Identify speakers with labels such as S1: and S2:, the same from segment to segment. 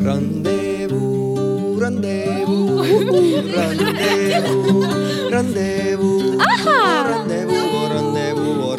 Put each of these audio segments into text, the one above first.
S1: Rendezvous, rendezvous, rendezvous, rendezvous, rendezvous, rendezvous,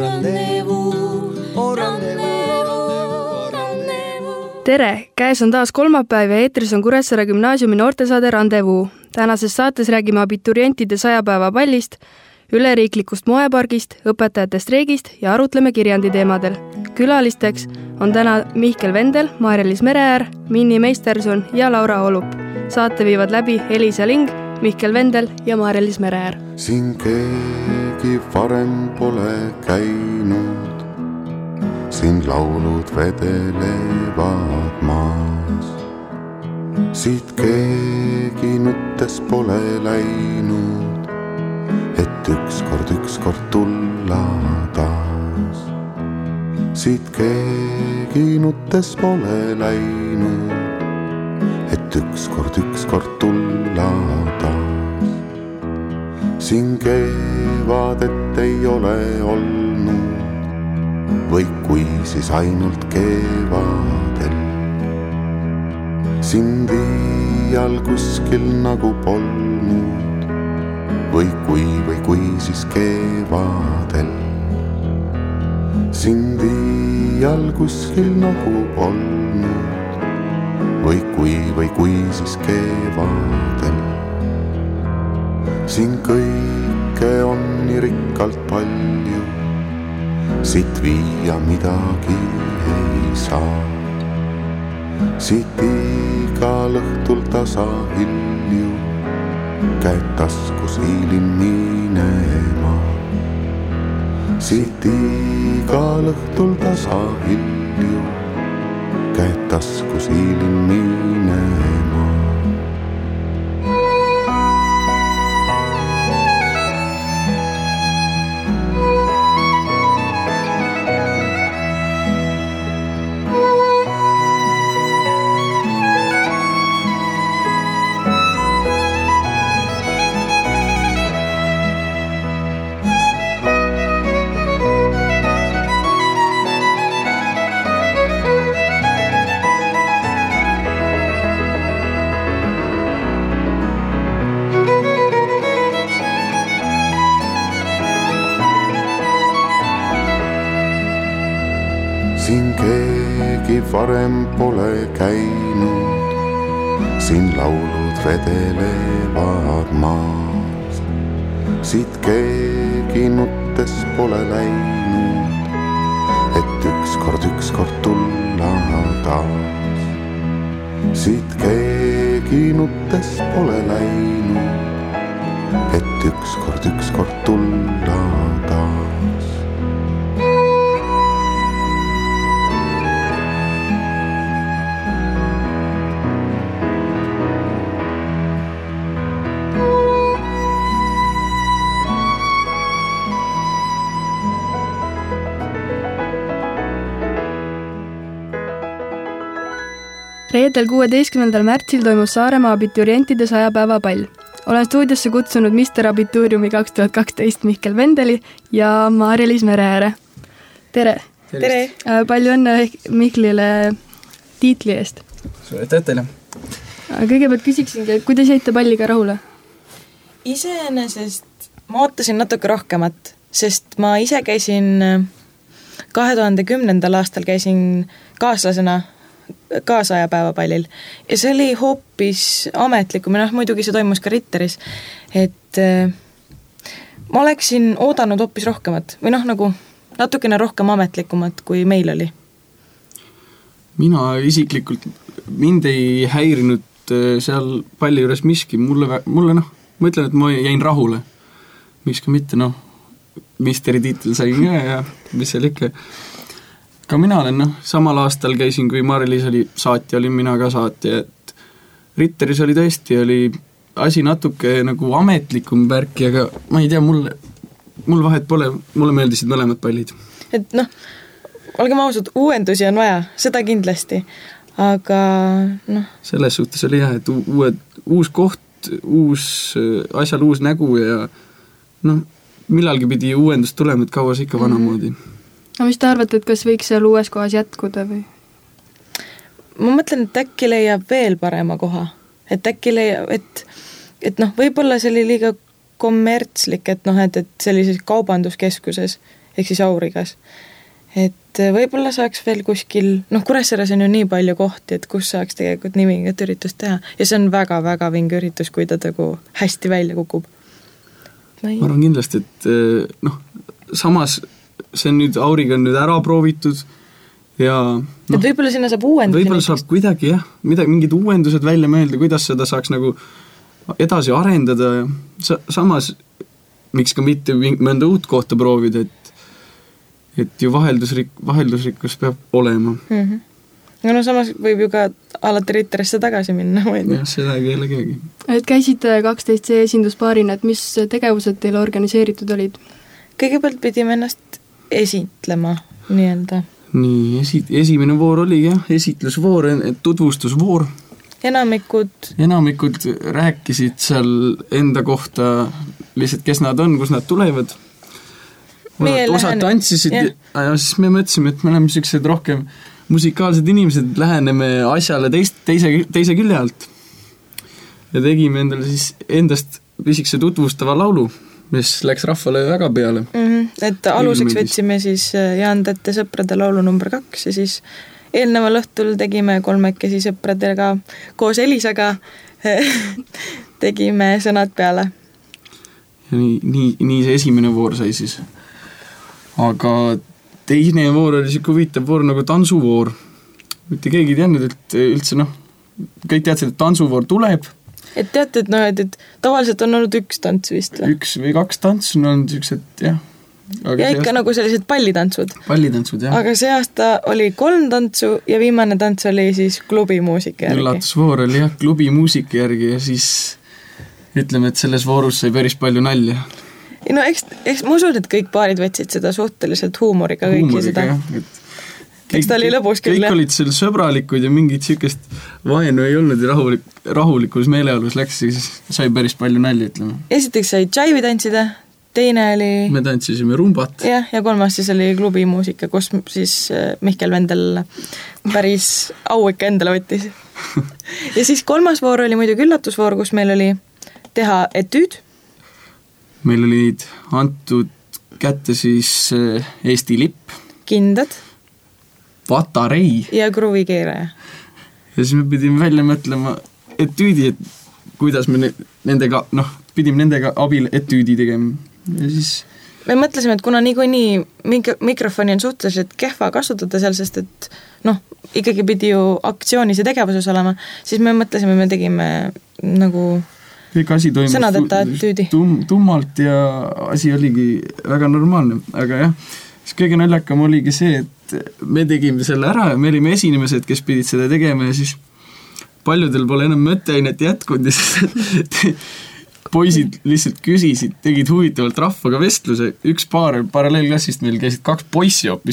S1: rendezvous, rendezvous.
S2: Tere! Käes on taas kolmapäev ja eetris on Kuressaare gümnaasiumi noortesaade Rendezvous. Tänases saates räägime abiturientide 100 päeva pallist, üleriiklikust moepargist, õpetajate streigist ja arutleme kirjandi teemadel. Külalisteks on täna Mihkel Vendel, Maarja-Liis Mereäär, Minni Meisterson ja Laura Olup. Saate viivad läbi Elisa Ling, Mihkel Vendel ja Maarja-Liis Mereäär.
S3: Siin keegi varem pole käinud, siin laulud vedelevad maas. Siit keegi nuttes pole läinud, et ükskord tulla taas. Siit keegi nuttes pole läinud, et ükskord tulla taas. Siin kevadet ei ole olnud, või kui siis ainult kevadel. Sind iial kuskil nagu polnud, või kui siis kevadel. Sind iial kuskil nagu polnud, või kui siis kevadel. Siin kõike on nii rikkalt palju, siit viia midagi ei saa. Siit igal õhtul tasa hilju, käed taskus hiilin minema. Siit igal õhtul tasa hilju, käed taskus hiilin minema. Siin keegi varem pole käinud, siin laulud vedelevad maas. Siit keegi nuttes pole läinud, et ükskord tulla taas. Siit keegi nuttes pole läinud, et ükskord tulla taas.
S2: Reedel 16. märtsil toimus Saaremaa abiturientide 100 päeva pall. Olen stuudiosse kutsunud Mister Abituriumi 2012 Mihkel Vendeli ja Maarja-Liis Mereääre. Tere!
S4: Tere!
S2: Palju õnne Mihklile tiitli eest.
S4: Suur aitäh teile!
S2: Kõigepealt küsiksingi, kuidas jäite palliga rahule?
S5: Iseenesest ma ootasin natuke rohkemat, sest ma ise käisin 2010. aastal kaaslasena kaasaja päevapallil ja see oli hoopis ametlikum ja muidugi see toimus ka Ritteris, et ma oleksin oodanud hoopis rohkemat või nagu natukene rohkem ametlikumat kui meil oli.
S4: Mina isiklikult mind ei häirinud seal palli juures miski, mulle ma ütlen, et ma jäin rahule, miks ka mitte, misteri tiitel sain ka ja mis seal ikka. Ka mina olen, samal aastal käisin, kui Maarja-Liis oli saatja, olin mina ka saatja, et Ritteris oli tõesti, oli asi natuke nagu ametlikum värki, aga ma ei tea, mul vahet pole, mulle meeldisid mõlemad pallid.
S5: Et olgem ausad, uuendusi on vaja, seda kindlasti, aga
S4: selles suhtes oli jah, et uus koht, asjal uus nägu ja millalgi pidi uuendust tulema, et kaua see ikka vanamoodi.
S2: No mis te arvate, et kas võiks seal uues kohas jätkuda või?
S5: ma mõtlen, et äkki leiab veel parema koha. Et äkki leiab, et noh, võib-olla see oli liiga kommertslik, et noh, et sellises kaubanduskeskuses, ehk siis Aurigas. Et võib-olla saaks veel kuskil, noh, Kuressaares on ju nii palju kohti, et kus saaks tegelikult nii vinget üritust teha. Ja see on väga-väga vinge üritus, kui ta nagu hästi välja kukub.
S4: Ma arvan kindlasti, et noh, samas see on nüüd, Auriga on nüüd ära proovitud ja
S5: et võib-olla sinna saab uuendusi.
S4: Võib-olla saab kuidagi jah, mingid uuendused välja mõelda, kuidas seda saaks nagu edasi arendada ja samas miks ka mitte mõnda uut kohta proovida, et ju vaheldusrikkus peab olema.
S5: No samas võib ju ka alati Ritterisse tagasi minna.
S4: Jah, seda ei ole keegi.
S2: Et käisite 12C esinduspaarina, et mis tegevused teile organiseeritud olid?
S5: Kõigepealt pidime ennast esitlema nii-öelda.
S4: Nii, esimene voor oli jah, esitlusvoor, tutvustusvoor. Enamikud rääkisid seal enda kohta lihtsalt, kes nad on, kus nad tulevad. Osad tantsisid ja siis me mõtlesime, et me oleme sellised rohkem musikaalsed inimesed, läheneme asjale teise külje alt. Ja tegime endale siis endast pisikese tutvustava laulu, mis läks rahvale väga peale.
S5: Et aluseks võtsime siis Jaan Tätte sõprade laulu number 2 ja siis eelneval õhtul tegime kolmekesi sõpradega koos Elisaga tegime sõnad peale.
S4: Ja nii see esimene voor sai siis. Aga teine voor oli siuke huvitav voor nagu tantsuvoor. Mitte keegi ei teadnud, et üldse kõik teadsid, et tantsuvoor tuleb.
S5: Et teate, et tavaliselt on olnud üks tants vist või?
S4: 1 või 2 tants on olnud siuksed, jah.
S5: Ja ikka nagu sellised pallitantsud.
S4: Pallitantsud, jah.
S5: Aga see aasta oli 3 tantsu ja viimane tants oli siis klubimuusika järgi.
S4: Üllatusvoor oli jah, klubimuusika järgi ja siis ütleme, et selles voorus sai päris palju nalja.
S5: No eks ma usun, et kõik paarid võtsid seda suhteliselt huumoriga kõiki seda. Eks ta oli lõbus küll.
S4: Kõik olid seal sõbralikud ja mingit sükest vaenu ei olnud ja rahulikus meeleolus läks, siis sai päris palju nalja, ütleme. Esiteks
S5: sai džaivi tantsida, teine oli...
S4: Me tantsisime rumbat.
S5: Ja 3. siis oli klubimuusika, kus siis Mihkel Vendel päris au ikka endale võttis. Ja siis 3. voor oli muidugi üllatusvoor, kus meil oli teha etüüd.
S4: Meil olid antud kätte siis Eesti lipp.
S5: Kindad.
S4: Patarei.
S5: Ja kruvikeeraja.
S4: Ja siis me pidime välja mõtlema etüüdi, et kuidas me nendega, pidime nendega abil etüüdi tegema. Ja siis...
S5: Me mõtlesime, et kuna niikuinii mikrofoni on suhteliselt kehva kasutada seal, sest et ikkagi pidi ju aktsioonis ja tegevuses olema, siis me mõtlesime, me tegime nagu...
S4: Kõik asi
S5: sõnadeta etüüdi.
S4: Tummalt ja asi oligi väga normaalne, aga jah, siis kõige naljakam oligi see, et me tegime selle ära ja me olime esinemised, kes pidid seda tegema ja siis paljudel pole enam mõtteainet jätkunud ja siis poisid lihtsalt küsisid, tegid huvitavalt rahvaga vestluse. Üks paar paralleelklassist meil käisid 2 poissi hoopis,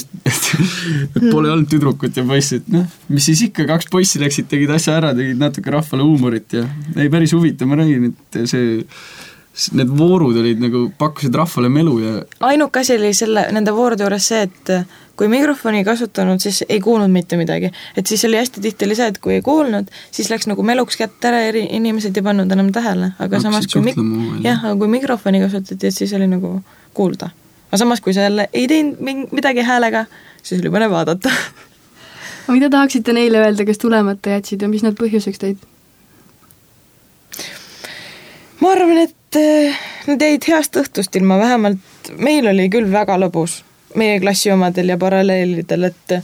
S4: et pole olnud tüdrukut ja poissi, et mis siis ikka 2 poissi läksid, tegid asja ära, tegid natuke rahvale huumorit ja ei päris huvitav, ma räägin, et need voorud olid nagu, pakkusid rahvale melu ja...
S5: Ainuke asi oli nende voorude juures see, et kui mikrofoni ei kasutanud, siis ei kuulnud mitte midagi. Et siis oli hästi tihti see, et kui ei kuulnud, siis läks nagu meluks kätt ära ja inimesed ei pannud enam tähele. Aga samas, kui mikrofoni kasutati, et siis oli nagu kuulda. Aga samas, kui sa jälle ei teinud midagi häälega, siis oli mõne vaadata.
S2: Mida tahaksite neile öelda, kes tulemata jätsid ja mis nad põhjuseks teid?
S5: Ma arvan, et need jäid heast õhtust ilma, vähemalt meil oli küll väga lõbus meie klassi omadel ja paralleelidel, et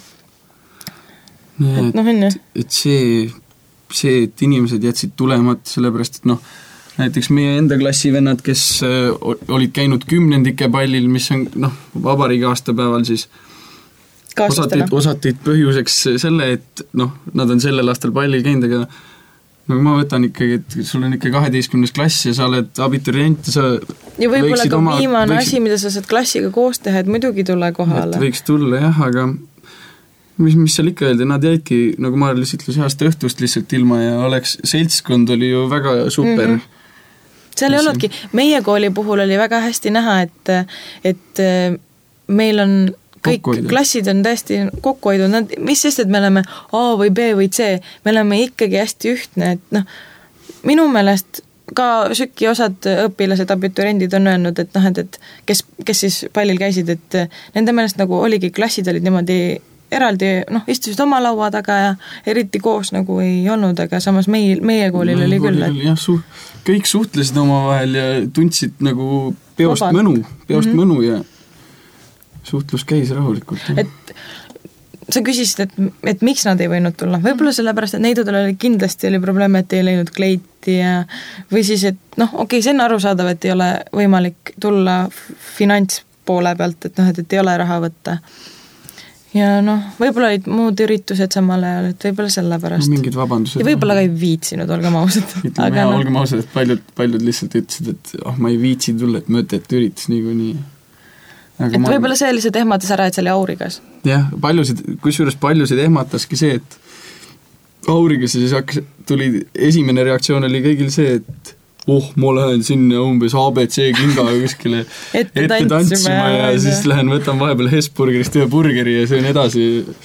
S4: see, et inimesed jätsid tulemat, sellepärast, et näiteks meie enda klassivennad, kes olid käinud 10. pallil, mis on vabariigi aastapäeval, siis osatid põhjuseks selle, et nad on sellel aastal pallil käinud, aga ma võtan ikkagi, et sul on ikka 12. klass ja sa oled abiturient ja sa
S5: ja võib-olla ka viimane asi, mida sa saad klassiga koos teha, et muidugi tule kohale.
S4: Et võiks tulla, jah, aga mis seal ikka öeldi, nad jäidki, nagu Marlis ütles, heast õhtust lihtsalt ilma ja seltskond oli ju väga super.
S5: Seal ei olnudki, meie kooli puhul oli väga hästi näha, et meil on kõik klassid on täiesti kokku hoidnud, mis sest, et me oleme A või B või C, me oleme ikkagi hästi ühtne, et noh, minu meelest ka süki osad õpilased, abituriendid on öelnud, et noh, et kes siis pallil käisid, et nende meelest nagu oligi, klassid olid niimoodi eraldi, noh, istusid oma laua taga ja eriti koos nagu ei olnud, aga samas meie koolil oli küll.
S4: Jah, kõik suhtlesid omavahel ja tundsid nagu peost mõnu ja suhtlus käis rahulikult.
S5: Et sa küsisid, et miks nad ei võinud tulla. Võib-olla sellepärast, et neidudel oli kindlasti oli probleem, et ei läinud kleiti ja või siis, et noh, okei, see on arusaadav, et ei ole võimalik tulla finantspoole pealt, et noh, et ei ole raha võtta. Ja noh, võib-olla olid muud üritused samal ajal, et võib-olla sellepärast.
S4: Mingid vabandused.
S5: Ja võib-olla ka ei viitsinud, olgem ausad.
S4: Ütleme, olgem ausad, et paljud lihtsalt ütlesid, et ma ei viitsi tulla, et mõtet üritus niikuinii.
S5: Et võib-olla see lihtsalt ehmatas ära, et see oli Aurigas.
S4: Jah, kusjuures paljusid ehmataski see, et Aurigas ja siis tuli esimene reaktsioon oli kõigil see, et ma lähen sinna umbes ABC kingaga kuskile ette tantsima ja siis lähen võtan vahepeal Hesburgerist ühe burgeri ja söön edasi.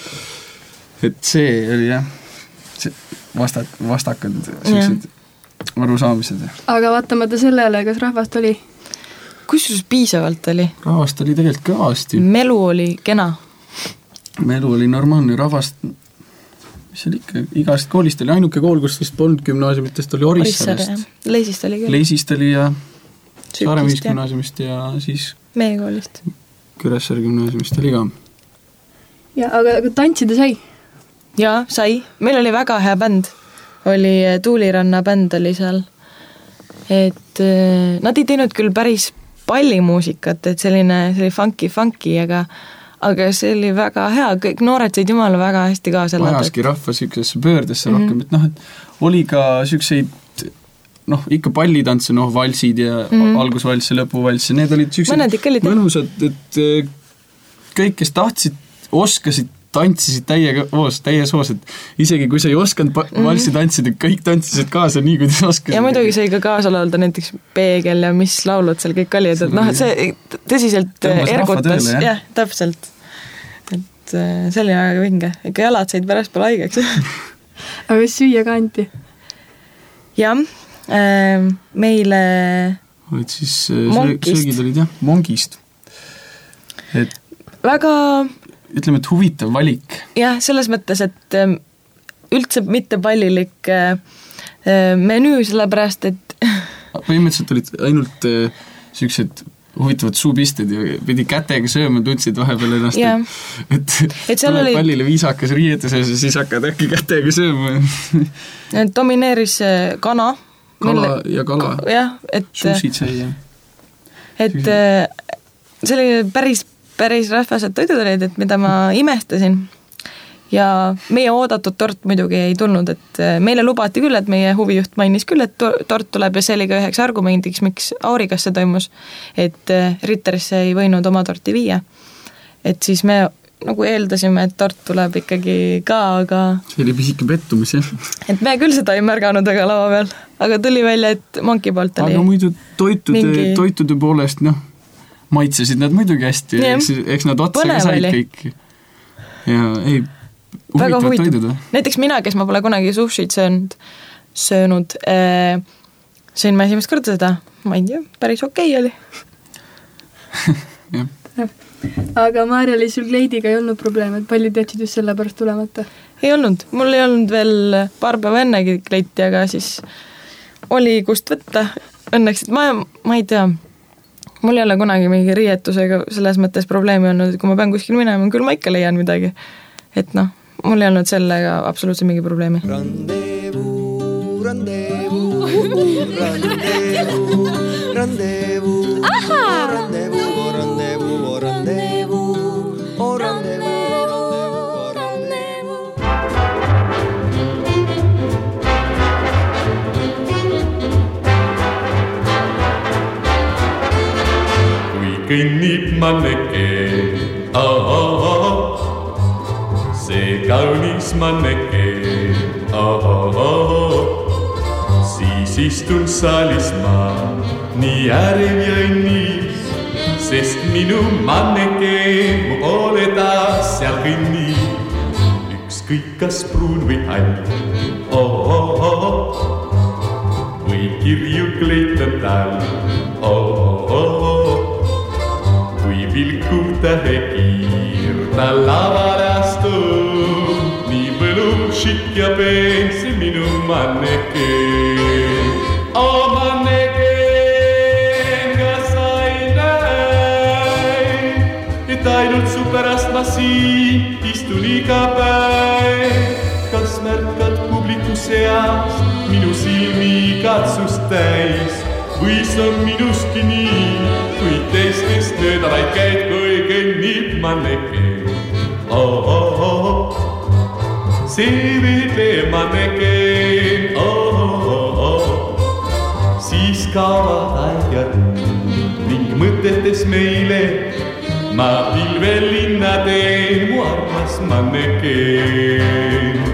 S4: Et see oli jah, vastakad sellised arusaamised.
S2: Aga vaatamata sellele, kas rahvast oli?
S5: Kusjuures piisavalt oli?
S4: Rahvast oli tegelikult kõvasti.
S5: Melu oli kena.
S4: Melu oli normaalne, rahvast, mis oli ikka, igast koolist oli ainuke kool, kus vist polnud gümnaasiumitest, oli Orissaarest.
S5: Leisist oli küll.
S4: Leisist oli ja Saaremäis gümnaasiumist ja siis
S5: meie koolist.
S4: Kuressaare gümnaasiumist oli ka.
S2: Ja, aga tantsida sai?
S5: Jaa, sai. Meil oli väga hea bänd. Oli Tuuliranna bänd oli seal. Et nad ei teinud küll päris pallimuusikat, et selline funky, aga see oli väga hea, kõik noored said jumala väga hästi kaasa.
S4: Vajaski rahva sükesesse pöördesse rohkem, et noh, et oli ka sükseid, noh, ikka pallitantse, noh, valsid ja algusvalss ja lõpuvalss ja need olid süksed mõnusad, et kõik, kes tahtsid, oskasid, tantsisid täies hoos, et isegi kui sa ei oskanud valsi tantsida, kõik tantsisid kaasa nii, kuidas oskasid.
S5: Ja muidugi sai ka kaasa laulda näiteks Peegel ja mis laulud seal kõik oli, et noh, et see tõsiselt ergutas. Jah, täpselt. Et see oli väga vinge. Ikka jalad said pärast pole haigeks.
S2: Aga kas süüa ka anti?
S5: Jah, meile
S4: olid siis söögid olid jah, Mongist. Et
S5: väga
S4: ütleme, et huvitav valik.
S5: Jah, selles mõttes, et üldse mitte pallilik menüü, sellepärast, et
S4: põhimõtteliselt olid ainult süksed huvitavad suupisted ja pidi kätega sööma, tundsid vahepeal ennast, et tuled pallile viisakas riietes ja siis hakkad äkki kätega sööma.
S5: Domineeris kana.
S4: Ja kala.
S5: Jah, et
S4: suusid sai, jah.
S5: Et see oli päris rahvased toidud olid, et mida ma imestasin. Ja meie oodatud tort muidugi ei tulnud, et meile lubati küll, et meie huvijuht mainis küll, et tort tuleb ja see oli ka üheks argumendiks, miks Aurigas see toimus, et Ritterisse ei võinud oma torti viia. Et siis me nagu eeldasime, et tort tuleb ikkagi ka, aga
S4: see oli pisike pettumus, jah.
S5: Et me küll seda ei märganud väga lava peal, aga tuli välja, et Monki poolt oli
S4: aga muidu toitude poolest, noh, maitsesid nad muidugi hästi, eks nad otsaga said kõik. Ja ei, huvitavad toidud.
S5: Näiteks mina, kes ma pole kunagi sushit söönud, sõin ma esimest korda seda, ma ei tea, päris okei oli.
S2: Aga Maarjali sul kleidiga ei olnud probleem, et paljud jätsid just selle pärast tulemata?
S5: Ei olnud, mul ei olnud veel paar päeva ennegi kleiti, aga siis oli kust võtta õnneks, et ma ei tea, mul ei ole kunagi mingi riietusega selles mõttes probleemi olnud, et kui ma pean kuskil minema, küll ma ikka leian midagi. Et noh, mul ei olnud sellega absoluutselt mingi probleemi.
S6: Kõnnib manneke, see kaunis manneke, siis istun saalis ma, nii ärev ja õnnis, sest minu manneke mu poole taas seal kõnnib. Ükskõik kas pruun või hall, või kirju kleitan tal, kui vilkuv tähekiir ta lavale astub, nii võlub šik ja peen see minu mannekeen. Mannekeen, kas sa ei näe, et ainult su pärast ma siin istun iga päev? Kas märkad publiku seas minu silmi katsust täis? Või sa minuski nii, kui teistest mööda vaid käid, kui kõnnib mannekeen? See veetleb mannekeen, siis kaovad aeg ja ruum ning mõtetes meile ma pilvel linna teen, mu armas mannekeen.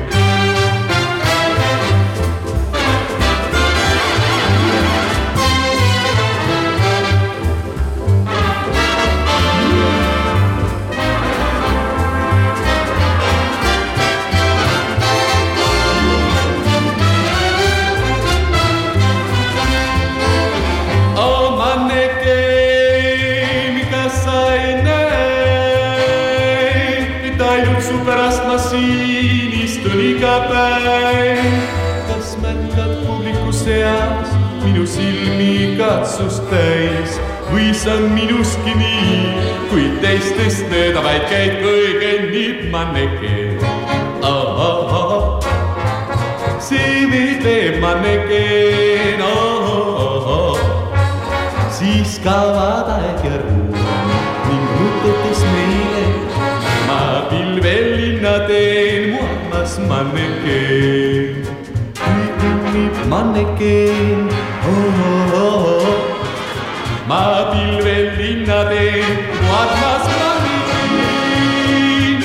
S6: Pärast ma siin istun iga päev. Kas märkad publiku seas minu silmi katsust täis? Või sa minuski nii, kui teistest mööda vaid käid, kui kõnnib mannekeen? See veetleb mannekeen, siis kaovad aeg ja ruum ning mõtetes meile ma pilvel linna teen, mu armas mannekeen. Kui kõnnib mannekeen, ma pilvel linna teen, mu armas mannekeen.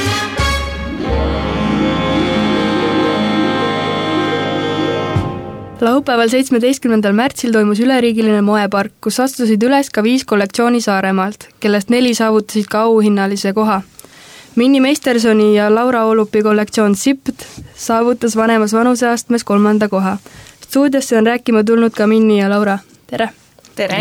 S2: Laupäeval 17. märtsil toimus üleriigiline moepark, kus astusid üles ka 5 kollektsiooni Saaremaalt, kellest 4 saavutasid ka auhinnalise koha. Minni Meistersoni ja Laura Olupi kollektsioon Sipt saavutas vanemas vanuseastmes 3. koha. Stuudiosse on rääkima tulnud ka Minni ja Laura. Tere!
S5: Tere!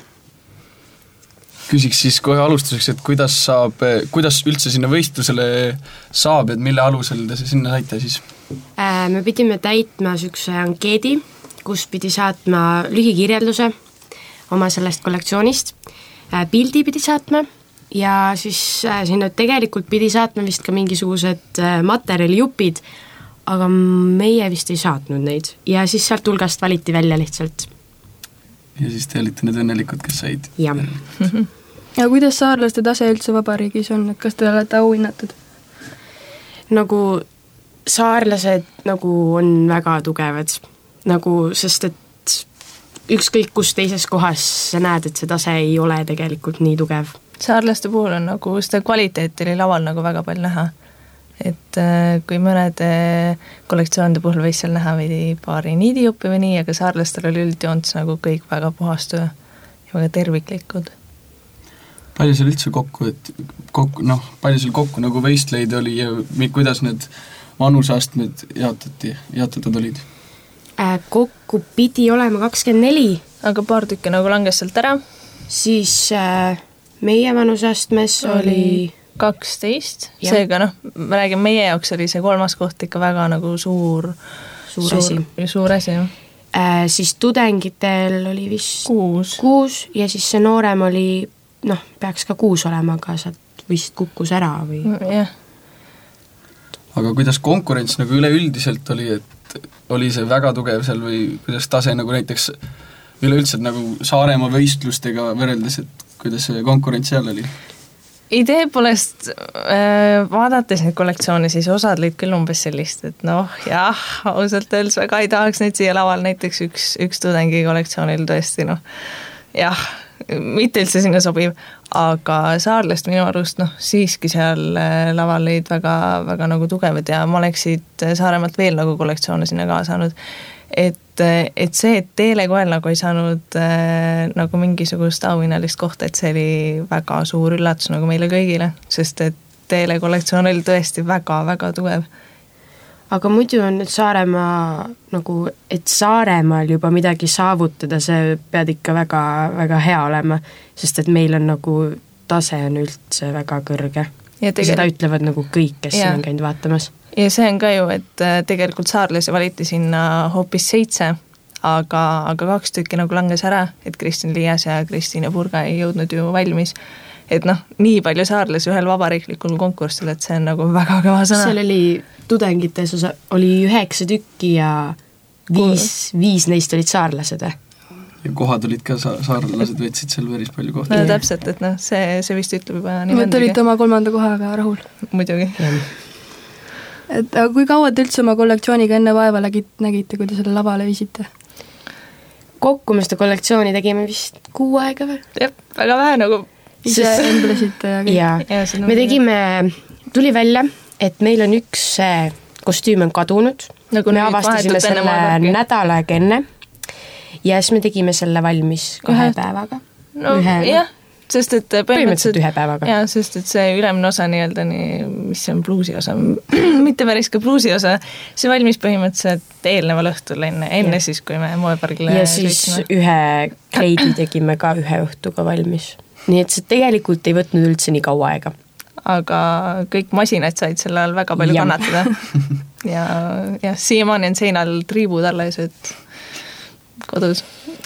S4: Küsiks siis kohe alustuseks, et kuidas üldse sinna võistlusele saab, et mille alusel te sinna saite siis?
S7: Me pidime täitma sükse ankeedi, kus pidi saatma lühikirjelduse oma sellest kollektsioonist, pildi pidi saatma ja siis sinna tegelikult pidi saatma vist ka mingisugused materjalijupid, aga meie vist ei saatnud neid ja siis sealt hulgast valiti välja lihtsalt.
S4: Ja siis te olite need õnnelikud, kes said?
S7: Jah.
S2: Ja kuidas saarlaste tase üldse vabariigis on, et kas te olete auhinnatud?
S7: Nagu saarlased nagu on väga tugevad, nagu sest et ükskõik kus teises kohas sa näed, et see tase ei ole tegelikult nii tugev.
S5: Saarlaste puhul on nagu seda kvaliteeti oli laval nagu väga palju näha. Et kui mõnede kollektsioonide puhul võis seal näha veidi paari niidijuppi või nii, aga saarlastel oli üldjoonts nagu kõik väga puhastu ja väga terviklikud.
S4: Palju seal üldse palju seal kokku nagu võistleid oli ja kuidas need vanuseastmed jaotatud olid?
S7: Kokku pidi olema 24.
S5: Aga paar tükki nagu langes sealt ära.
S7: Siis meie vanuseastmes oli
S5: 12, seega ma räägin, meie jaoks oli see 3. koht ikka väga nagu suur asi.
S7: Siis tudengitel oli vist 6 ja siis see noorem oli, peaks ka 6 olema, aga sealt vist kukkus ära või?
S5: Jah.
S4: Aga kuidas konkurents nagu üleüldiselt oli, et oli see väga tugev seal või kuidas tase nagu näiteks üleüldse nagu Saaremaa võistlustega võrreldes, et kuidas see konkurents seal oli?
S5: Idee poolest vaadates neid kollektsioone, siis osad lõid küll umbes sellist, et ausalt öeldes väga ei tahaks neid siia laval, näiteks üks tudengi kollektsioonil tõesti, mitte üldse sinna sobiv, aga saarlast minu arust, siiski seal laval lõid väga, väga nagu tugevad ja ma oleksid Saaremaalt veel nagu kollektsioone sinna kaasanud. et see, et Telekoel nagu ei saanud nagu mingisugust auhinnalist kohta, et see oli väga suur üllatus nagu meile kõigile, sest et Telekollektsioon oli tõesti väga-väga tugev.
S7: Aga muidu on nüüd Saaremaa nagu, et Saaremaal juba midagi saavutada, see pead ikka väga, väga hea olema, sest et meil on nagu tase on üldse väga kõrge. Ja seda ütlevad nagu kõik, kes siin on käinud vaatamas.
S5: Ja see on ka ju, et tegelikult saarlasi valiti sinna hoopis 7, aga 2 tükki nagu langes ära, et Kristin Liias ja Kristiina Purga ei jõudnud ju valmis. Et noh, nii palju saarlasi ühel vabariiklikul konkursil, et see on nagu väga kõva sõna.
S7: Seal oli tudengites oli 9 tükki ja 5 neist olid saarlased.
S4: Ja kohad olid ka saarlased, võtsid seal päris palju kohta.
S5: No täpselt, et noh, see vist ütleb juba nii
S2: mõndagi. Olite oma 3. kohaga rahul?
S5: Muidugi.
S2: Et kui kaua te üldse oma kollektsiooniga enne vaeva nägite, kui te selle lavale viisite?
S7: Kokku me seda kollektsiooni tegime vist 6 aega või?
S5: Jah, väga vähe nagu
S2: ise emblesite ja kõik.
S7: Ja, me tegime, tuli välja, et meil on üks kostüüm on kadunud. Nagu me avastasime selle nädal aega enne ja siis me tegime selle valmis 2 päevaga.
S5: No jah, sest et
S7: põhimõtteliselt 1 päevaga.
S5: Jah, sest et see ülemine osa nii-öelda, mis see on bluusi osa, mitte päris ka bluusi osa, see valmis põhimõtteliselt eelneval õhtul enne siis, kui me moepargile
S7: ja siis ühe kleidi tegime ka 1 õhtuga valmis. Nii et see tegelikult ei võtnud üldse nii kaua aega.
S5: Aga kõik masinad said selle all väga palju kannatada. ja siiamaani on seinal triibud alles, et kodus.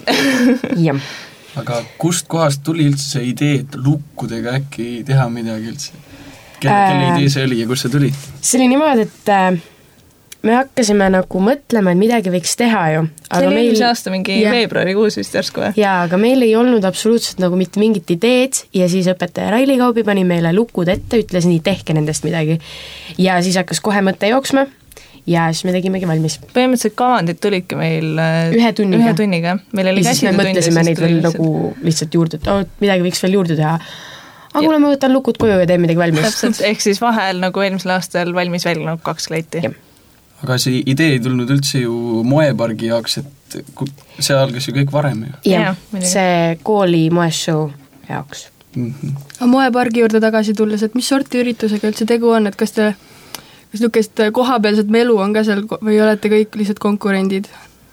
S4: Aga kust kohast tuli üldse see idee, et lukkudega äkki teha midagi üldse? Kelle idee see oli ja kust see tuli?
S7: See oli niimoodi, et me hakkasime nagu mõtlema, et midagi võiks teha ju.
S5: See oli eelmise aasta mingi veebruarikuus vist järsku või?
S7: Jaa, aga meil ei olnud absoluutselt nagu mitte mingit ideed ja siis õpetaja Raili Kaubi pani meile lukud ette, ütles nii, tehke nendest midagi. Ja siis hakkas kohe mõte jooksma ja siis me tegimegi valmis.
S5: Põhimõtteliselt kavandid tulidki meil
S7: 1 tunniga.
S5: Meil oli
S7: ja siis me mõtlesime neid veel nagu lihtsalt juurde, et midagi võiks veel juurde teha. Aga kuule, ma võtan lukud koju ja teen midagi valmis.
S5: Täpselt, ehk siis vahel nagu eelmisel aastal valmis veel nagu 2 kleiti.
S4: Aga see idee ei tulnud üldse ju moepargi jaoks, et see algas ju kõik varem ju.
S7: Jah, see kooli moeshow jaoks.
S2: Moepargi juurde tagasi tulles, et mis sorti üritusega üldse tegu on, et kas niisugust kohapealset melu on ka seal või olete kõik lihtsalt konkurendid?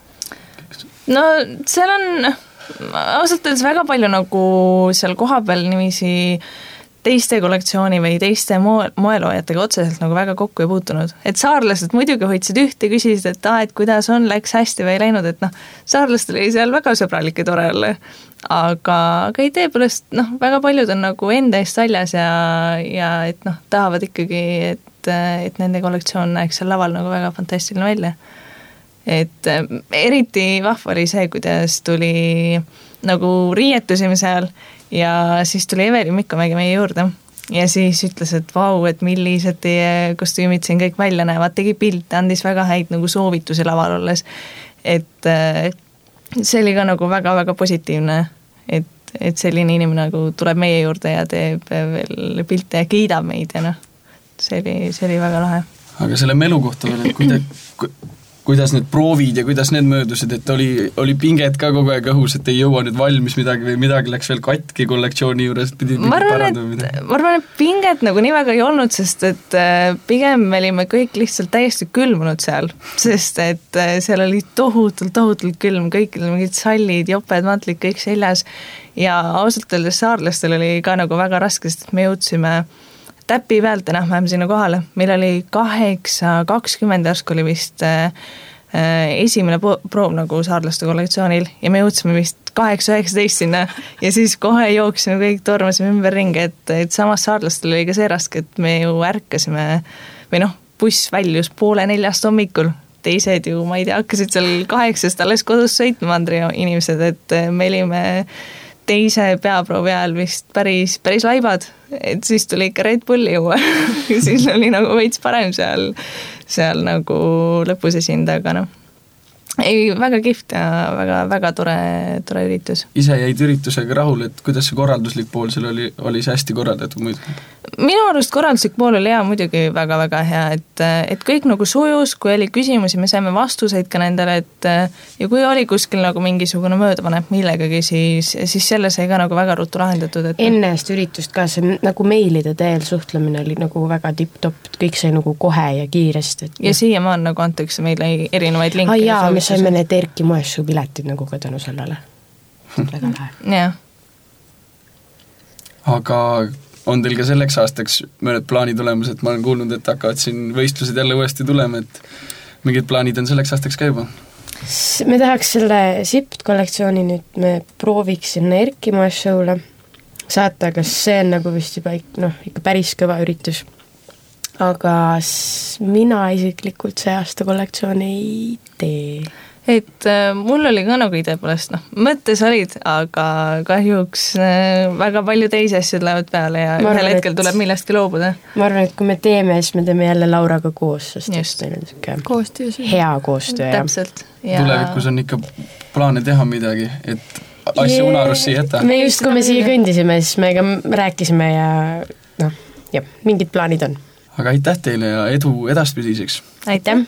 S5: No seal on ausalt öeldes väga palju nagu seal kohapeal nimisi teiste kollektsiooni või teiste moeloojatega otseselt nagu väga kokku ei puutunud. Et saarlased muidugi hoidsid ühte ja küsisid, et kuidas on, läks hästi või ei läinud, et saarlastel oli seal väga sõbralik ja tore olla. Aga idee poolest, väga paljud on nagu enda eest saljas ja et tahavad ikkagi, et nende kollektsioon näeks seal laval nagu väga fantastiline välja. Et eriti vahva oli see, kuidas tuli nagu riietusime seal ja siis tuli Evelin Mikkomägi meie juurde ja siis ütles, et vau, et millised teie kostüümid siin kõik välja näevad, tegi pilte, andis väga häid nagu soovitusi laval olles, et see oli ka nagu väga-väga positiivne, et selline inimene nagu tuleb meie juurde ja teeb veel pilte ja kiidab meid ja see oli väga lahe.
S4: Aga selle melu kohta veel, et kuidas need proovid ja kuidas need möödusid, et oli pinget ka kogu aeg õhus, et ei jõua nüüd valmis midagi või midagi läks veel katki kollektsiooni juures, pidi parandama midagi? Ma
S5: arvan, et pinget nagu nii väga ei olnud, sest et pigem me olime kõik lihtsalt täiesti külmunud seal, sest et seal oli tohutult külm, kõik mingid sallid, joped, mantlid, kõik seljas ja ausalt öeldes saarlastel oli ka nagu väga raske, sest me jõudsime täpi pealt enam-vähem sinna kohale. Meil oli 8:20 järsku oli vist esimene proov nagu saarlaste kollektsioonil ja me jõudsime vist 8:19 sinna ja siis kohe jooksime kõik, tormasime ümber ringi, et samas saarlastel oli ka see raske, et me ju ärkasime või buss väljus 3:30 hommikul. Teised ju, ma ei tea, hakkasid seal 8 alles kodus sõitma, Andri inimesed, et me olime teise peaproovi ajal vist päris laibad, et siis tuli ikka Red Bulli juua siis oli nagu veits parem seal nagu lõpus esinda, aga ei, väga kihvt ja väga tore üritus.
S4: Ise jäid üritusega rahul, et kuidas see korralduslik pool seal oli see hästi korraldatud muidu?
S5: Minu arust korralduslik pool oli muidugi väga hea, et kõik nagu sujus, kui oli küsimusi, me saime vastuseid ka nendele, et ja kui oli kuskil nagu mingisugune möödapanek millegagi, siis selle sai ka nagu väga ruttu lahendatud. Et
S7: enne seda üritust ka see nagu meilide teel suhtlemine oli nagu väga tipp-topp, kõik sai nagu kohe ja kiiresti.
S5: Ja siiamaani nagu antakse meile erinevaid linke.
S7: Me saime need Erki Moessu piletid nagu ka tänu sellele. Väga lähe.
S5: Jah.
S4: Aga on teil ka selleks aastaks mõned plaanid olemas, et ma olen kuulnud, et hakkavad siin võistlused jälle uuesti tulema, et mingid plaanid on selleks aastaks ka juba?
S7: Me tahaks selle SIPT-kollektsiooni nüüd me prooviks sinna Erki Moessule saata, aga see on nagu vist juba ikka päris kõva üritus. Aga mina isiklikult see aasta kollektsiooni ei tee.
S5: Et mul oli ka nagu ideepolest, mõttes olid, aga kahjuks väga palju teisi asju tulevad peale ja ühel hetkel tuleb millestki loobuda.
S7: Ma arvan, et kui me teeme, siis me teeme jälle Lauraga koos, sest
S5: just
S7: meil on siuke
S2: koostöös.
S7: Hea koostöö.
S5: Täpselt.
S4: Ja tulevikus on ikka plaane teha midagi, et asja unarusse ei jäta.
S7: Me just, kui me siia kõndisime, siis me ka rääkisime ja mingid plaanid on.
S4: Aga aitäh teile ja edu edaspidiseks.
S5: Aitäh!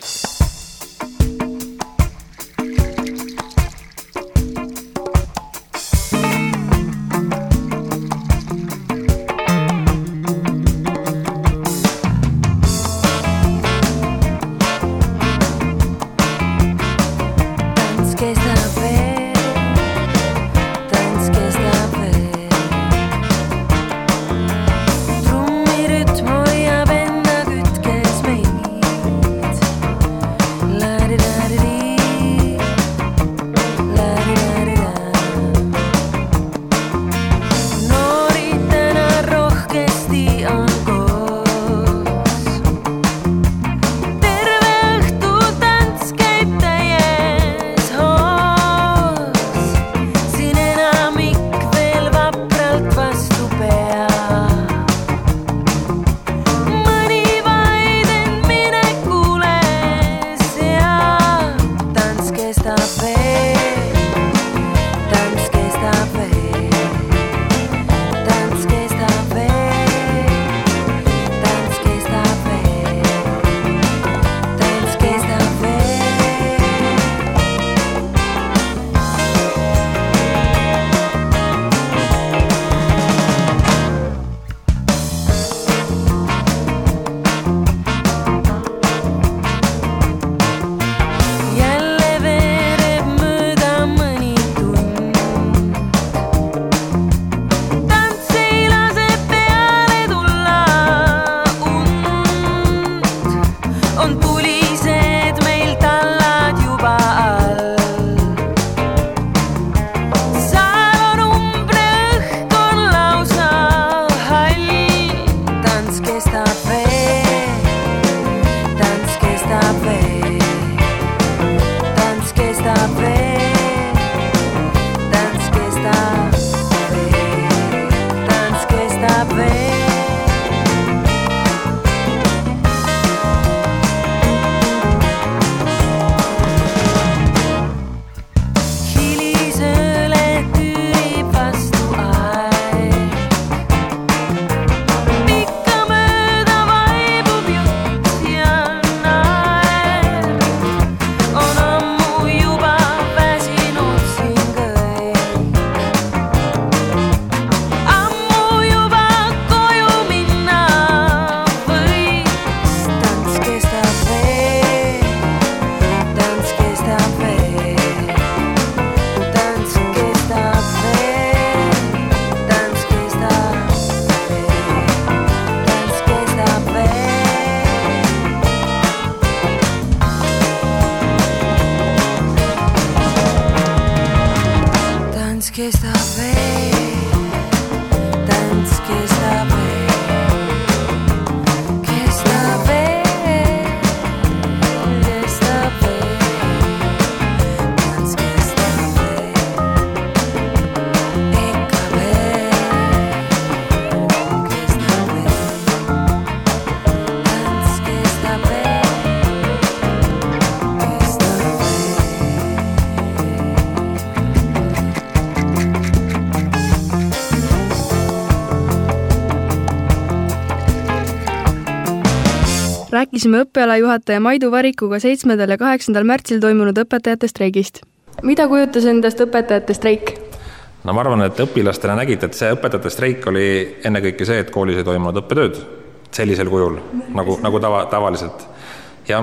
S2: rääkisime õppealajuhataja Maidu Varikuga 7. ja 8. märtsil toimunud õpetajate streigist. Mida kujutas endast õpetajate streik?
S8: No ma arvan, et õpilastele nägite, et see õpetajate streik oli ennekõike see, et koolis ei toimunud õppetööd sellisel kujul, nagu tavaliselt. Ja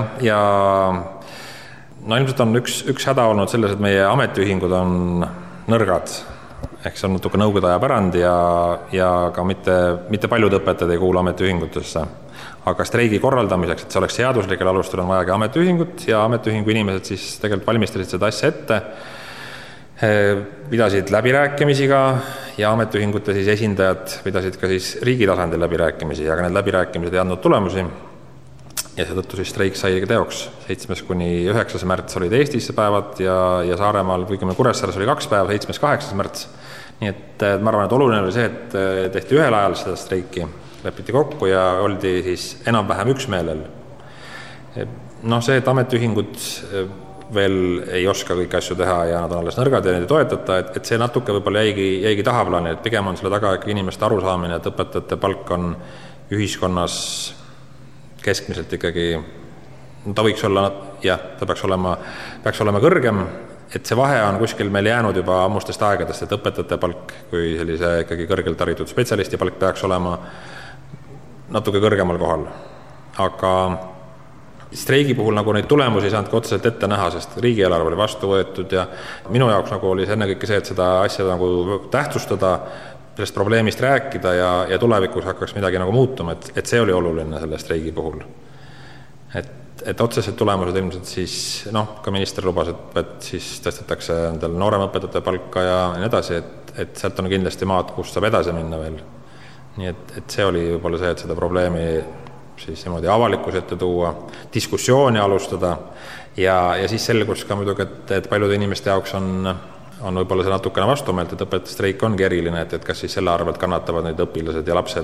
S8: no ilmselt on üks häda olnud selles, et meie ametiühingud on nõrgad. Ehk see on natuke nõukogude aja pärand ja ka mitte paljud õpetajad ei kuulu ametiühingutesse. Aga streigi korraldamiseks, et see oleks seaduslikel alustel, on vajagi ametiühingut ja ametiühingu inimesed siis tegelikult valmistasid seda asja ette, pidasid läbirääkimisi ka ja ametiühingute siis esindajad pidasid ka siis riigi tasandil läbirääkimisi, aga need läbirääkimised ei andnud tulemusi ja seetõttu siis streik sai teoks. 7. kuni 9. märts olid Eestisse päevad ja Saaremaal, kuigi Kuressaares oli 2 päeva, 7. 8. märts. Nii et ma arvan, et oluline oli see, et tehti ühel ajal seda streiki, lepiti kokku ja oldi siis enam-vähem üksmeelel. No see, et ametiühingud veel ei oska kõiki asju teha ja nad on alles nõrgad ja neid ei toetata, et see natuke võib-olla jäigi tahaplaani, et pigem on selle taga inimeste arusaamine, et õpetajate palk on ühiskonnas keskmiselt ikkagi, ta võiks olla, ta peaks olema kõrgem, et see vahe on kuskil meil jäänud juba ammustest aegadest, et õpetajate palk kui sellise ikkagi kõrgelt haritud spetsialisti palk peaks olema natuke kõrgemal kohal. Aga streigi puhul nagu neid tulemusi ei saanud otseselt ette näha, sest riigieelarve oli vastu võetud ja minu jaoks nagu oli see ennekõike see, et seda asja nagu tähtsustada, sellest probleemist rääkida ja tulevikus hakkaks midagi nagu muutuma, et see oli oluline selle streigi puhul. Et otsesed tulemused ilmselt siis, ka minister lubas, et siis tõstetakse endal nooremõpetajate palka ja nii edasi, et sealt on kindlasti maad, kus saab edasi minna veel. Nii et see oli võib-olla see, et seda probleemi siis niimoodi avalikkuse ette tuua, diskussiooni alustada ja siis selgus ka muidugi, et paljude inimeste jaoks on võib-olla see natukene vastumeelt, et õpetajate streik ongi eriline, et kas siis selle arvelt kannatavad need õpilased ja lapsed,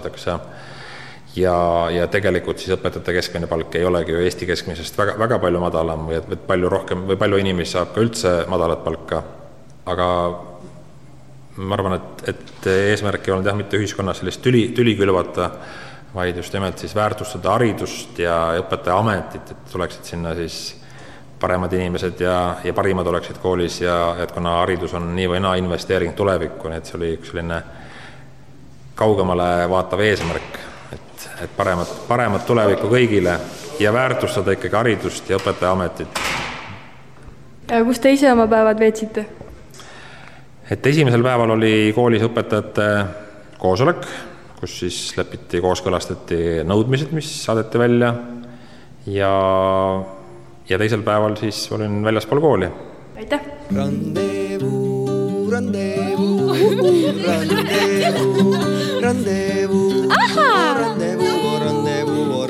S8: ja tegelikult siis õpetajate keskmine palk ei olegi ju Eesti keskmisest väga palju madalam või palju rohkem või palju inimesi saab ka üldse madalat palka, aga ma arvan, et eesmärk ei olnud mitte ühiskonnas sellist tüli külvata, vaid just nimelt siis väärtustada haridust ja õpetaja ametit, et tuleksid sinna siis paremad inimesed ja parimad oleksid koolis ja et kuna haridus on nii või naa investeering tulevikku, nii et see oli üks selline kaugemale vaatav eesmärk, et paremat tulevikku kõigile ja väärtustada ikkagi haridust ja õpetaja ametit.
S2: Ja kus te ise oma päevad veetsite?
S8: Et esimesel päeval oli koolis õpetajate koosolek, kus siis lepiti kooskõlastati nõudmised, mis saadeti välja ja teisel päeval siis olin väljaspool kooli.
S2: Aitäh!
S1: Rendezvous, rendezvous, rendezvous, rendezvous, rendezvous, rendezvous,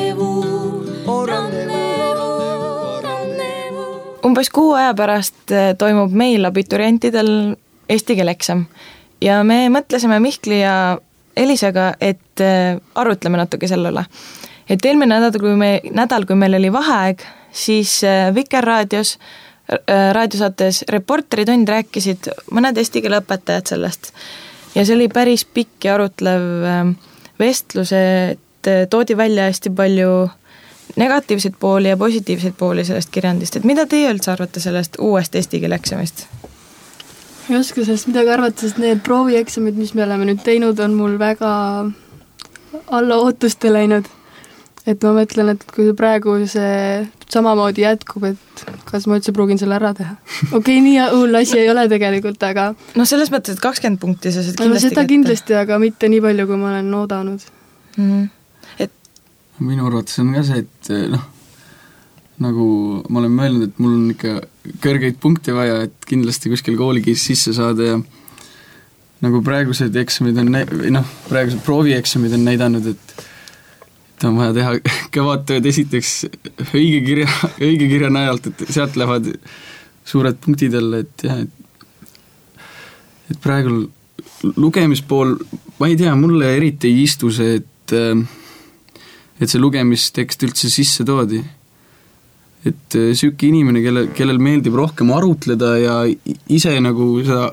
S1: rendezvous.
S5: Umbes 6 aja pärast toimub meil abiturientidel eesti keele eksam ja me mõtlesime Mihkli ja Elisaga, et arutleme natuke selle üle. Et eelmine nädal, kui meil oli vaheaeg, siis Vikerraadios, raadiosaates Reporteritund rääkisid mõned eesti keele õpetajad sellest. Ja see oli päris pikk ja arutlev vestlus, et toodi välja hästi palju negatiivseid pooli ja positiivseid pooli sellest kirjandist. Et mida teie üldse arvate sellest uuest eesti keele eksamist?
S2: Ei oska sellest midagi arvata, sest need proovieksamid, mis me oleme nüüd teinud, on mul väga alla ootuste läinud. Et ma mõtlen, et kui praegu see samamoodi jätkub, et kas ma üldse pruugin selle ära teha. Okei, nii hull asi ei ole tegelikult, aga...
S5: No selles mõttes, et 20 punkti sa saad kindlasti
S2: seda kindlasti, aga mitte nii palju, kui ma olen oodanud.
S4: Minu arvates on ka see, et nagu ma olen mõelnud, et mul on ikka kõrgeid punkte vaja, et kindlasti kuskil koolikiis sisse saada ja nagu praegused eksamid on, praegused proovieksamid on näidanud, et on vaja teha kõvad tööd esiteks õige kirja najalt, et sealt lähevad suured punktid jälle, et jah, et praegu lugemispool, ma ei tea, mulle eriti ei istu see, et see lugemistekst üldse sisse toodi. Et süüki inimene, kellel meeldib rohkem arutleda ja ise nagu seda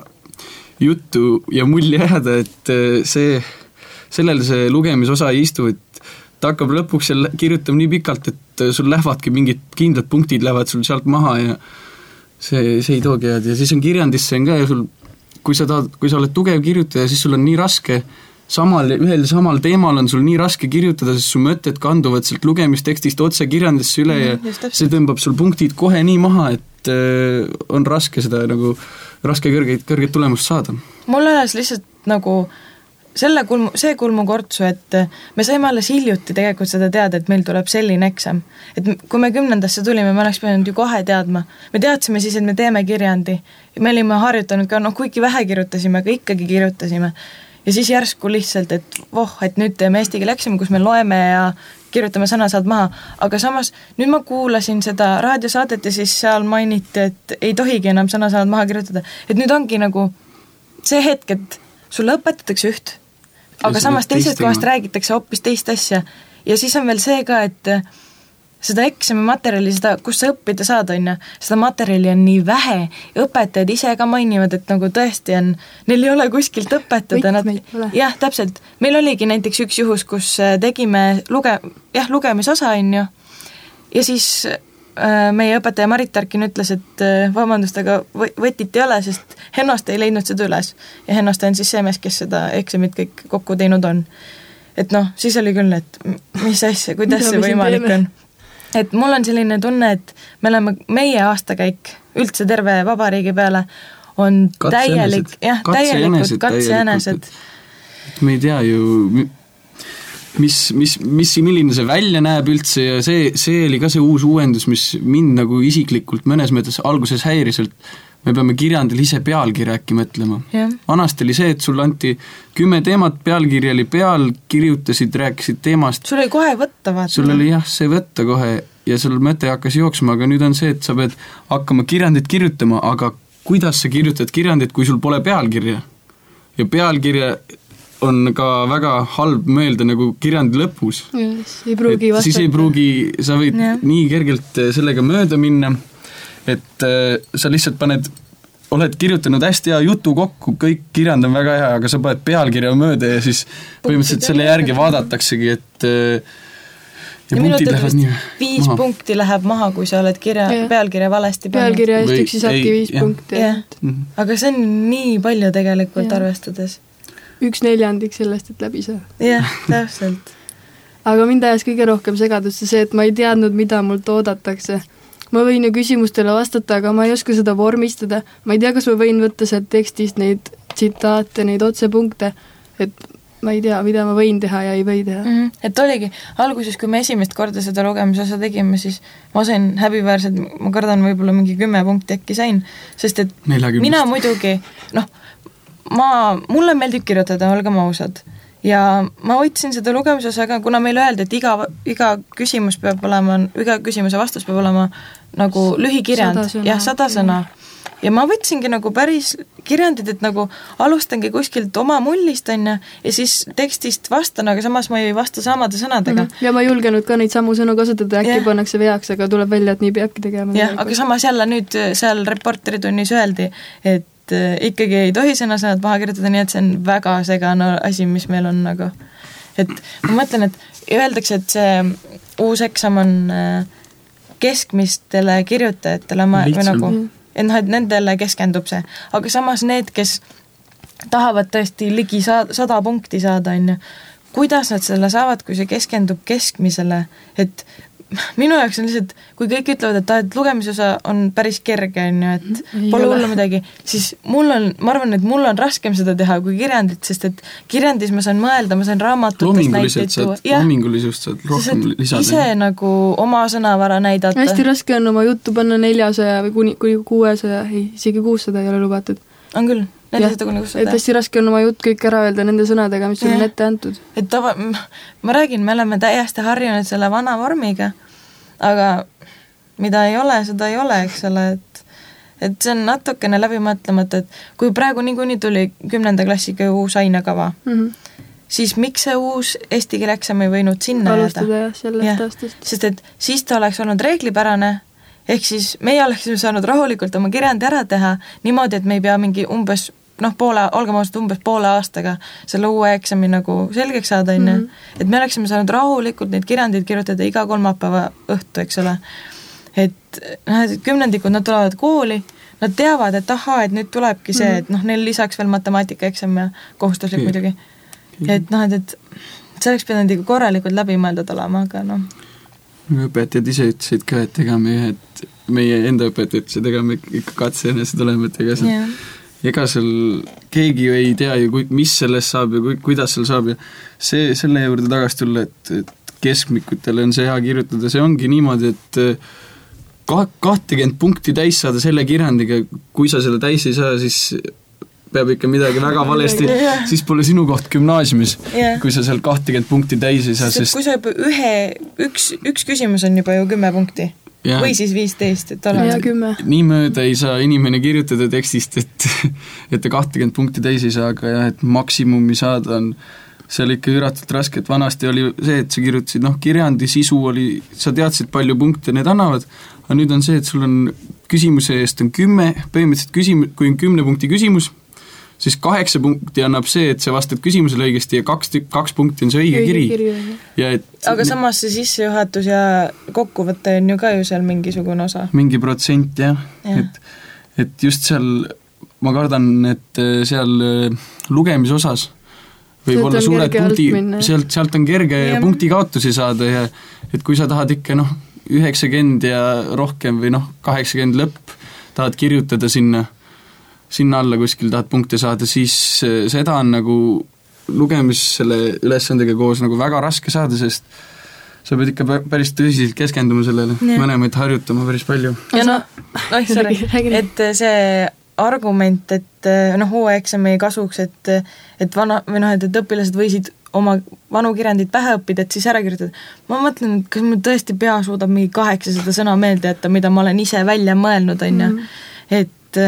S4: juttu ja mulli jääda, et sellel see lugemisosa ei istu, et ta hakkab lõpuks seal kirjutama nii pikalt, et sul lähevadki mingid kindlad punktid lähevad sul sealt maha ja see ei toogi head. Ja siis on kirjandisse on ka ja sul, kui sa oled tugev kirjutaja, siis sul on nii raske ühel samal teemal on sul nii raske kirjutada, sest su mõtted kanduvad sealt lugemistekstist otse kirjandisse üle ja see tõmbab sul punktid kohe nii maha, et on raske seda nagu, raske kõrget tulemust saada.
S5: Mul oleks lihtsalt nagu see kulmukortsu, et me saime alles hiljuti tegelikult seda teada, et meil tuleb selline eksam. Et kui me 10. tulime, me oleks pidanud ju kohe teadma. Me teadsime siis, et me teeme kirjandi. Me olime harjutanud ka, kuigi vähe kirjutasime, aga ikkagi kirjutasime. Ja siis järsku lihtsalt, et nüüd teeme eesti keele eksami, kus me loeme ja kirjutame sõnasaad maha. Aga samas, nüüd ma kuulasin seda raadiosaadet ja siis seal mainiti, et ei tohigi enam sõnasaad maha kirjutada. Et nüüd ongi nagu see hetk, et sulle õpetatakse üht, aga samas teisest kohast räägitakse hoopis teist asja. Ja siis on veel see ka, et seda eksami materjali, kus sa õppida saad, seda materjali on nii vähe. Õpetajad ise ka mainivad, et nagu tõesti on, neil ei ole kuskilt õpetada. Jah, täpselt. Meil oligi näiteks üks juhus, kus tegime lugemisosa, ja siis meie õpetaja Marit Tarkin ütles, et vabandust, aga võtit ei ole, sest Hennoste ei leidnud seda üles. Ja Hennoste on siis see mees, kes seda eksamit kõik kokku teinud on. Et siis oli küll, et mis asja, kuidas see võimalik on. Et mul on selline tunne, et meie aastakäik üldse terve vabariigi peale on täielikult katsejänesed.
S4: Me ei tea ju, milline see välja näeb üldse ja see oli ka see uus uuendus, mis mind nagu isiklikult mõnes mõttes alguses häiriselt. Me peame kirjandil ise pealkirja äkki mõtlema. Vanasti oli see, et sul anti 10 teemat, pealkirja oli peal, kirjutasid, rääkisid teemast.
S5: Sul oli kohe võtta, vaata.
S4: Sul oli see võtta kohe ja sul mõte hakkas jooksma, aga nüüd on see, et sa pead hakkama kirjandit kirjutama, aga kuidas sa kirjutad kirjandit, kui sul pole pealkirja? Ja pealkirja on ka väga halb mõelda nagu kirjandi lõpus. Siis ei pruugi, sa võid nii kergelt sellega mööda minna, et sa lihtsalt oled kirjutanud hästi hea jutu kokku, kõik kirjand on väga hea, aga sa paned pealkirja mööda ja siis põhimõtteliselt selle järgi vaadataksegi, et ja punktid lähevad nii
S5: 5 punkti läheb maha, kui sa oled pealkirja valesti pannud.
S2: Pealkirja eest üksi saabki 5 punkti.
S5: Aga see on nii palju tegelikult arvestades.
S2: 1/4 sellest, et läbi saa.
S5: Jah, täpselt.
S2: Aga mind ajas kõige rohkem segadusse see, et ma ei teadnud, mida mult oodatakse. Ma võin ju küsimustele vastata, aga ma ei oska seda vormistada. Ma ei tea, kas ma võin võtta sealt tekstist neid tsitaate, neid otsepunkte, et ma ei tea, mida ma võin teha ja ei või teha.
S5: Et oligi, alguses, kui me esimest korda seda lugemisosa tegime, siis ma sain häbiväärselt, ma kardan võib-olla mingi 10 punkti äkki sain, sest et
S4: 40.
S5: Mina muidugi, mulle meeldib kirjutada, olgem ausad. Ja ma võtsin seda lugemisosaga, kuna meile öeldi, et iga küsimuse vastus peab olema nagu lühikirjand, 100 sõna. Ja ma võtsingi nagu päris kirjandid, et nagu alustangi kuskilt oma mullist ja siis tekstist vastan, aga samas ma ei vasta samade sõnadega.
S2: Ja ma julgenud ka neid samu sõnu kasutada, äkki pannakse veaks, aga tuleb välja, et nii peabki tegema.
S5: Jah, aga samas jälle nüüd seal reporteritunnis öeldi, et ikkagi ei tohi sõnasõnad maha kirjutada, nii et see on väga segane asi, mis meil on nagu. Et ma mõtlen, et öeldakse, et see uus eksam on keskmistele kirjutajatele et nendele keskendub see. Aga samas need, kes tahavad tõesti ligi 100 punkti saada, kuidas nad selle saavad, kui see keskendub keskmisele, et minu jaoks on lihtsalt, kui kõik ütlevad, et lugemisosa on päris kerge, et pole hullu midagi, siis ma arvan, et mul on raskem seda teha kui kirjandit, sest et kirjandis ma saan mõelda, ma saan raamatutest näiteid tuua.
S4: Loomingulisust saad rohkem lisada.
S5: Ise nagu oma sõnavara näidata.
S2: Hästi raske on oma juttu panna 400 või kuni 600, isegi 600 ei ole lubatud.
S5: On küll.
S2: Et hästi raske on oma jutt kõik ära öelda nende sõnadega, mis on ette antud.
S5: Et ma räägin, me oleme täiesti harjunud selle vana vormiga, aga mida ei ole, seda ei ole, eks ole, et see on natukene läbi mõtlemata, et kui praegu niikuinii tuli 10. klassiga uus ainekava, siis miks see uus eesti keele eksam ei võinud sinna
S2: alustada sellest aastast?
S5: Sest et siis ta oleks olnud reeglipärane, ehk siis meie oleksime saanud rahulikult oma kirjandi ära teha niimoodi, et me ei pea mingi umbes olgem ausalt, umbes poole aastaga selle uue eksami nagu selgeks saada, et me oleksime saanud rahulikult neid kirjandeid kirjutada iga kolmapäeva õhtu, eks ole. Et kümnendikud, nad tulevad kooli, nad teavad, et et nüüd tulebki see, et neil lisaks veel matemaatikaeksam ja kohustuslik muidugi. Et et see oleks pidanud ikka korralikult läbi mõeldud olema, aga
S4: õpetajad ise ütlesid ka, et ega meie enda õpetajad ütlesid, ega me ikka katse ennast olema, et ega seal keegi ju ei tea ju, mis sellest saab ja kuidas seal saab ja selle juurde tagasi tulla, et keskmikutele on see hea kirjutada, see ongi niimoodi, et 20 punkti täis saada selle kirjandiga, kui sa selle täis ei saa, siis peab ikka midagi väga valesti, siis pole sinu koht gümnaasiumis, kui sa seal 20 punkti täis ei saa,
S5: sest kui sa juba üks küsimus on juba ju 10 punkti või siis 15, et
S4: nii mööda ei saa inimene kirjutada tekstist, et ta 20 punkti täis ei saa, aga et maksimumi saada on seal ikka üratult raske, et vanasti oli see, et sa kirjutasid, kirjandi sisu oli, sa teadsid palju punkte need annavad, aga nüüd on see, et sul on küsimuse eest on 10, põhimõtteliselt kui on 10 punkti küsimus, siis 8 punkti annab see, et sa vastad küsimusele õigesti ja 2 punkti on see õige kiri.
S5: Aga samas see sissejuhatus ja kokkuvõte on ju ka ju seal mingisugune osa.
S4: Mingi protsent, jah. Et just seal, ma kardan, et seal lugemisosas võib olla suured punkti, sealt on kerge punkti kaotusi saada ja et kui sa tahad ikka 90 ja rohkem või 80 lõpp tahad kirjutada sinna alla kuskil tahad punkte saada, siis seda on nagu lugemis selle ülesandega koos nagu väga raske saada, sest sa pead ikka päris tõsiselt keskenduma sellele, mõnemaid harjutama päris palju.
S5: Ja et see argument, et uue eksami kasuks, et õpilased võisid oma vanu kirjandid pähe õppida, et siis ära kirjutada. Ma mõtlen, et kas mul tõesti pea suudab mingi 800 sõna meelde jätta, mida ma olen ise välja mõelnud, et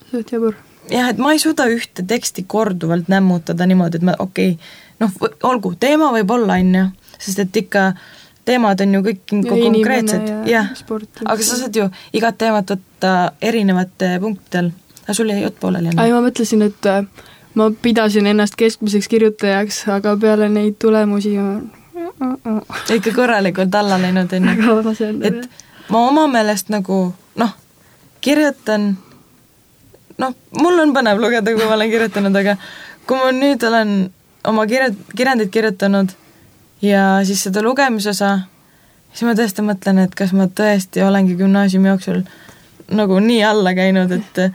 S5: et ma ei suuda ühte teksti korduvalt nämmutada niimoodi, et olgu, teema võib olla, sest et ikka teemad on ju kõik konkreetsed, aga sa saad ju igat teemat võtta erinevate punktidel, aga sul jäi jutt pooleli.
S2: Ma mõtlesin, et ma pidasin ennast keskmiseks kirjutajaks, aga peale neid tulemusi
S5: ikka korralikult alla läinud, et ma oma meelest kirjutan mul on põnev lugeda, kui ma olen kirjutanud, aga kui ma nüüd olen oma kirjandid kirjutanud ja siis seda lugemisosa, siis ma tõesti mõtlen, et kas ma tõesti olengi gümnaasiumi jooksul nii alla käinud,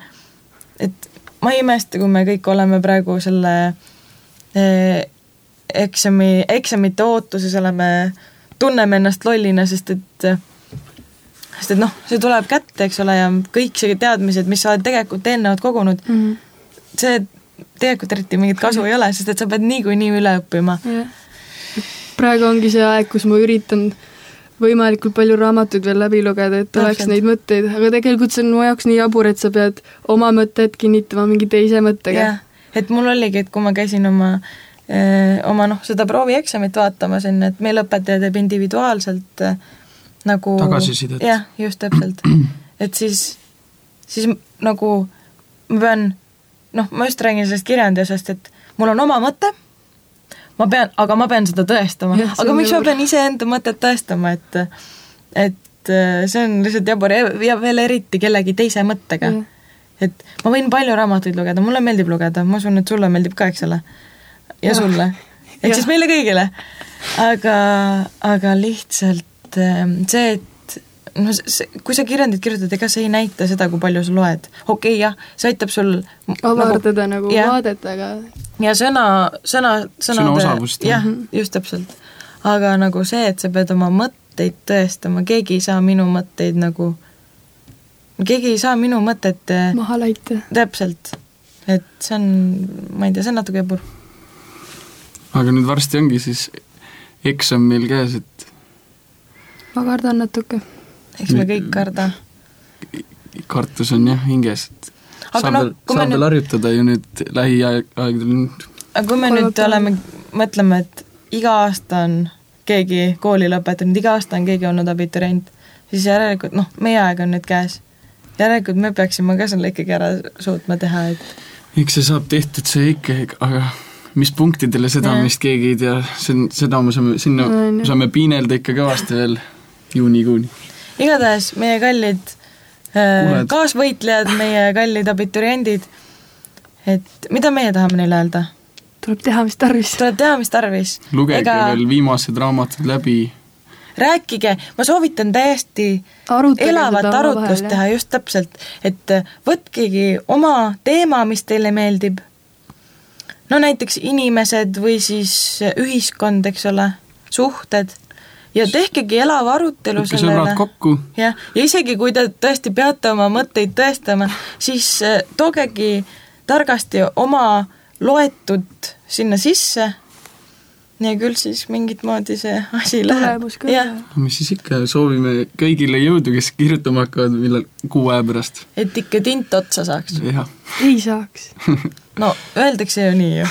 S5: et ma ei imesta, kui me kõik oleme praegu selle eksamite ootuses tunneme ennast lollina, sest et see tuleb kätte, eks ole, ja kõik see teadmised, mis sa oled tegelikult eelnevalt kogunud, see tegelikult eriti mingit kasu ei ole, sest et sa pead nii üle õppima.
S2: Praegu ongi see aeg, kus ma üritan võimalikult palju raamatuid veel läbi lugeda, et oleks neid mõtteid, aga tegelikult see on mu jaoks nii jabur, et sa pead oma mõtted kinnitama mingi teise mõttega.
S5: Et mul oligi, et kui ma käisin oma seda proovieksamit vaatama sinna, et meil õpetaja teeb individuaalselt
S4: tagasisidet.
S5: Jah, just täpselt. Et siis ma pean, ma just räägin sellest kirjandusest, et mul on oma mõte, aga ma pean seda tõestama. Aga miks ma pean ise enda mõtet tõestama, et see on lihtsalt jabur ja veel eriti kellegi teise mõttega. Et ma võin palju raamatuid lugeda, mulle meeldib lugeda, ma usun, et sulle meeldib ka, eks ole. Ja sulle. Ehk siis meile kõigile. Aga lihtsalt see, et kui sa kirjandid kirjutad, ega sa ei näita seda, kui palju sa loed. Jah, see aitab sul
S2: avardada vaadet, aga
S5: ja sõna
S4: osavust.
S5: Jah, just täpselt. Aga see, et sa pead oma mõtteid tõestama, keegi ei saa minu mõtteid
S2: maha laita.
S5: Täpselt. Et see on, ma ei tea, see on natuke jabur.
S4: Aga nüüd varsti ongi siis eksam meil käes, et
S2: ma kardan natuke.
S5: Eks me kõik karda.
S4: Kartus on jah hinges, et saab veel harjutada ju nüüd lähiaegdel.
S5: Aga kui me nüüd mõtleme, et iga aasta on keegi kooli lõpetanud, iga aasta on keegi olnud abiturient, siis järelikult, meie aeg on nüüd käes. Järelikult me peaksime ka selle ikkagi ära suutma teha, et
S4: eks see saab tehtud see ikka, aga mis punktidele seda meist keegi ei tea, seda me saame piinelda ikka kõvasti veel juunikuuni.
S5: Igatahes meie kallid kaasvõitlejad, meie kallid abituriendid, et mida meie tahame neile öelda?
S2: Tuleb teha, mis tarvis.
S4: Lugege veel viimased raamatud läbi.
S5: Rääkige, ma soovitan täiesti elavat arutlust teha, just täpselt, et võtkegi oma teema, mis teile meeldib. No näiteks inimesed või siis ühiskond, eks ole, suhted. Ja tehkegi elava arutelu sellele.
S4: Sõbrad kokku.
S5: Ja isegi kui te tõesti peate oma mõtteid tõestama, siis toogegi targasti oma loetud sinna sisse ja küll siis mingit moodi see asi läheb.
S4: Mis siis ikka soovime kõigile jõudu, kes kirjutama hakkavad millal 6 aja pärast.
S5: Et ikka tint otsa saaks.
S2: Ei saaks.
S5: No, öeldakse ju nii ju.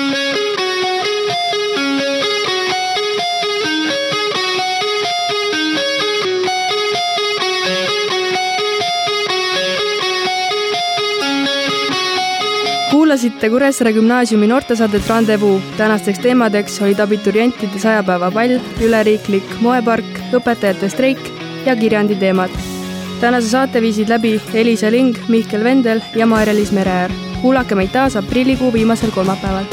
S2: Kuulasite Kuressaare gümnaasiumi noortesaadet Rendezvous. Tänasteks teemadeks olid abiturientide 100 päeva pall, üleriiklik moepark, õpetajate streik ja kirjandi teemad. Tänase saate viisid läbi Elisa Ling, Mihkel Vendel ja Maire-Liis Mereäär. Kuulake meid taas aprillikuu viimasel kolmapäeval.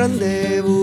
S1: rendezvous.